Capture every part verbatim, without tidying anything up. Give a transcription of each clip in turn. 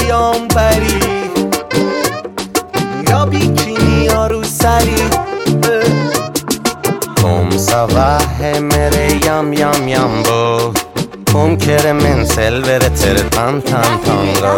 یا اون بری، یا بیکینی یا رو سری. Kom ça va e mere yam yam yambo, Kom kere men selvere tere tan tan tango.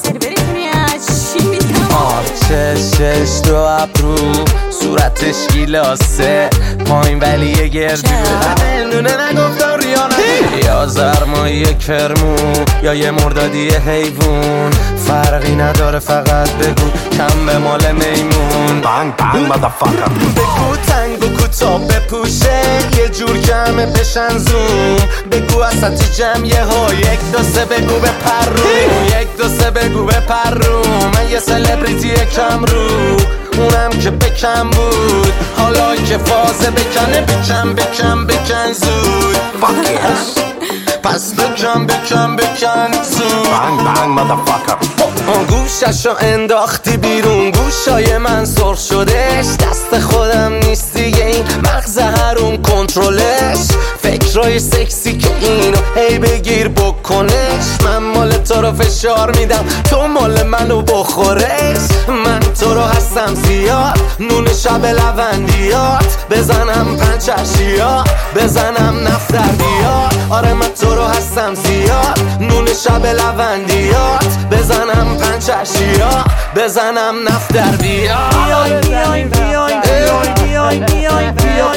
آرچش شش دو ابرو صورتش گیلاسه پایین ولی یه گردو نونه نگفتم ریانه یا زرما یک فرمو یا یه مردادی حیوون فرقی نداره فقط بگو کم به مال میمون بانگ بانگ مادرفاکر بگو تنگ و کوتاه بپوشه یه جور جمع بشن زوم بگو اساتی جمعیه ها یک دو سه بگو به پرو یک دو سه بگو به پرو من یه سلبریتی کم رو اونم که بکم بود حالا که فازه بکنه بکن بکن بکن زود پس بکن بکن بکن زود بانگ بانگ مادرفاکر گوششو انداختی بیرون گوشای من سرخ شدش دست خودم نیست دیگه این مغز هرون کنترلش فکرای سکسی که اینو هی بگیر بکنش من مال تو رو فشار میدم تو مال منو بخورش من تو رو هستم زیاد نون شب لوندیات بزنم پنچشیات بزنم نفتر بیاد آره من تو رو هستم زیاد نون شب لوندیات بزنم پنچشیات بزنم نفتر بیاد بیای بیای بیای بیای بیای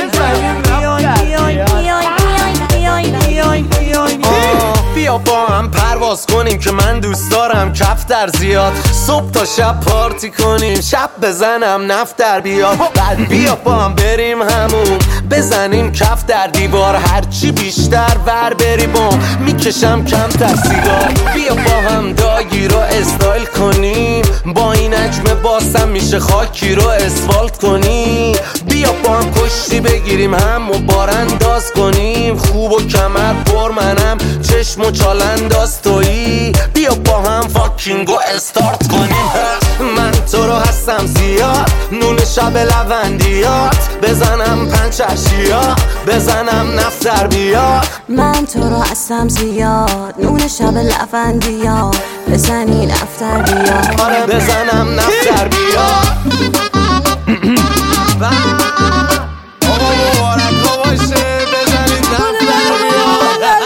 بیا با هم پرواز کنیم که من دوست دارم کفتر زیاد صبح تا شب پارتی کنیم شب بزنم نفتر بیاد بعد بیا با هم بریم همون بزنیم کف در دیوار هرچی بیشتر ور بری بام میکشم کمتر سیگار بیا با هم داگی رو استایل کنیم با این حجم باسم میشه خاکی رو اسفالت کنیم بیا با هم کشتی بگیریم هم و بارانداز کنیم خوب و کمر پر منم چشم و چالنداز تویی بیا با هم فاکینگو استارت کنیم من تو رو هستم زیاد نون شب لوندیات بزنم پنچشیات بزنم نفتر بیاد من تو رو هستم زیاد نون شب لوندیات بزنی نفتر بیاد آره بزنم نفتر بیاد آقا مبارکا باشه بزنید نفتر بیاد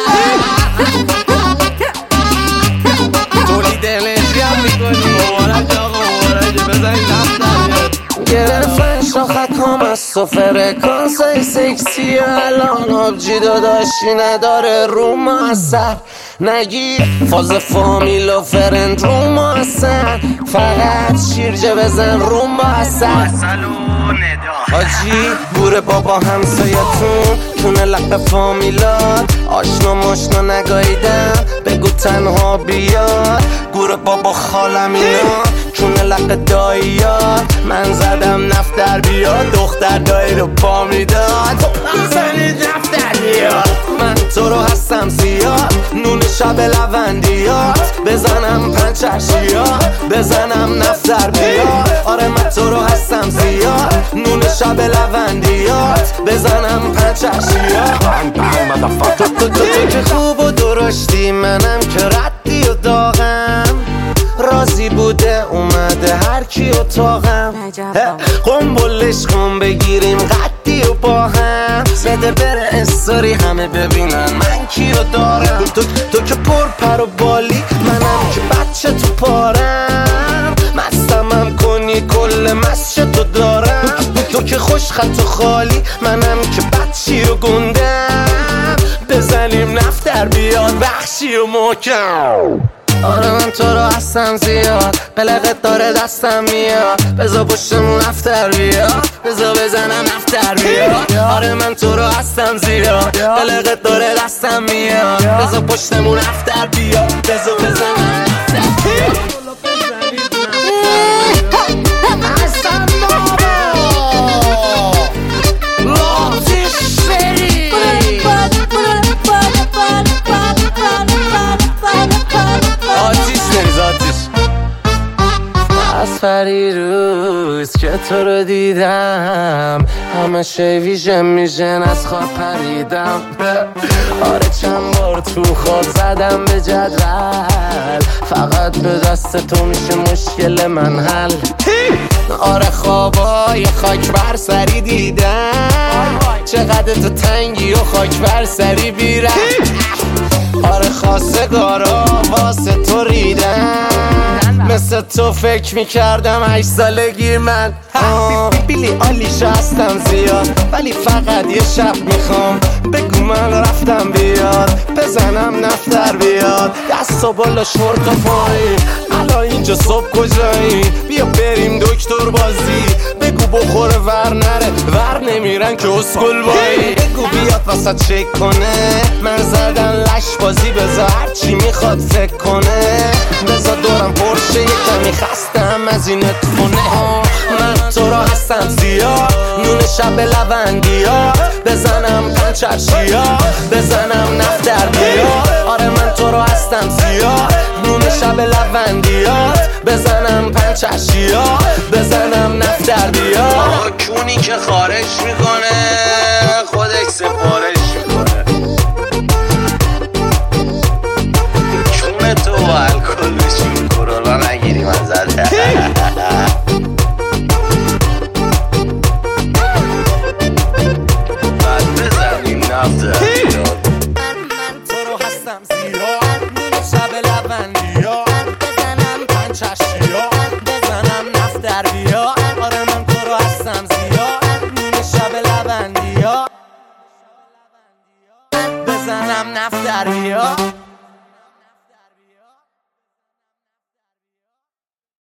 تولید انرژی هم میکنی مبارک آقا مبارک بزنید نفتر بیاد گرفتن شاخکام از تو فرکانس های سکسی الان آبجی داداشی نداره رو ما اثر نگیر فاز فامیل و فرند رو ما اثر فقط شیرجه بزن رو ما اثر حاجی بوره بابا همسایتون کونه لق فامیلات آشنا ماشنا نگاییدم بگو تنها بیاد گوره بابا خالم اینا کونه لق داییات من زدم نفتر بیاد دختر دایی رو پا میداد بزنید نفتر بیاد من تو رو هستم زیاد نون شب لوندیات بزنم پنچشیات بزنم نفتر بیاد آره من تو رو هستم زیاد نون شب لوندیات بزنم پنچشیات بانگ بانگ مادرفاکر تو تو تو که خوب و درشتی منم که ردی و داغم راضی بوده اومده هر کی اتاقم قنبلش کن بگیریم قدی و با هم بده بره استوری همه ببینن من کی رو دارم تو, تو که پر پر و بالی منم که بچه تو پارم مستمم کنی کل مسجد تو دارم تو که خوش خط و خالی منم که بچی رو گندم بزنیم نفتر بیاد بخشی و محکم آره من تو رو هستم زیاد قلقت داره دستم میاد بزا پشتمون نفتر بیاد بزا بزنم نفتر بیاد آره من تو رو هستم زیاد قلقت داره دستم میاد بزا پشتمون نفتر بیاد بزا بزنم نفتر بیاد آتیش بریز آتیش از پری روی روز که تو رو دیدم همه شی ویژن میشن از خواب پریدم. آره چند بار تو خواب زدم به جدول، فقط به دست تو میشه مشکل من حل. آره خوابای خاک بر سری دیدم، چقدر تو تنگی و خاک بر سری بیرم. آره خواستگارا واسه تو ریدم، مثل تو فکر میکردم هشت سالگی من. بیلی آلیشا هستم زیاد، ولی فقط یه شب میخوام بگو من رفتم بیاد، بزنم نفتر بیاد، دست و بالا شورت و پایی. الان اینجا صبح کجایی؟ بیا بریم دکتر بازی، بگو بخوره ور نره، ور نمیرن که اسکل بایی. بگو بیاد وسط چک کنه، من زدن لش بازی، بذار هرچی میخواد فکر کنه، بذار دورم پرشه یه کمی خستم از این اتفونه. من تو را هستم زیاد، نون شب لوندیات، بزنم پنچرشیا، بزنم نفت در بیاد. آره من تو را هستم زیاد، نون شب لوندیات، بزنم پنچرشیا، بزنم نفت در بیاد. کونی که خارج میکنه خودش سفارش میکنه، چون تو الکل بشیم کرونا نگیری من زده. بعد بزنیم نفت بیاد. من تو رو هستم زیاد، نون شب لوندیات، بزنم پنچرشیا، بزنم نفت در بیاد. آره من تو رو هستم زیاد، نون شب لوندیات، بزنم نفت در بیاد.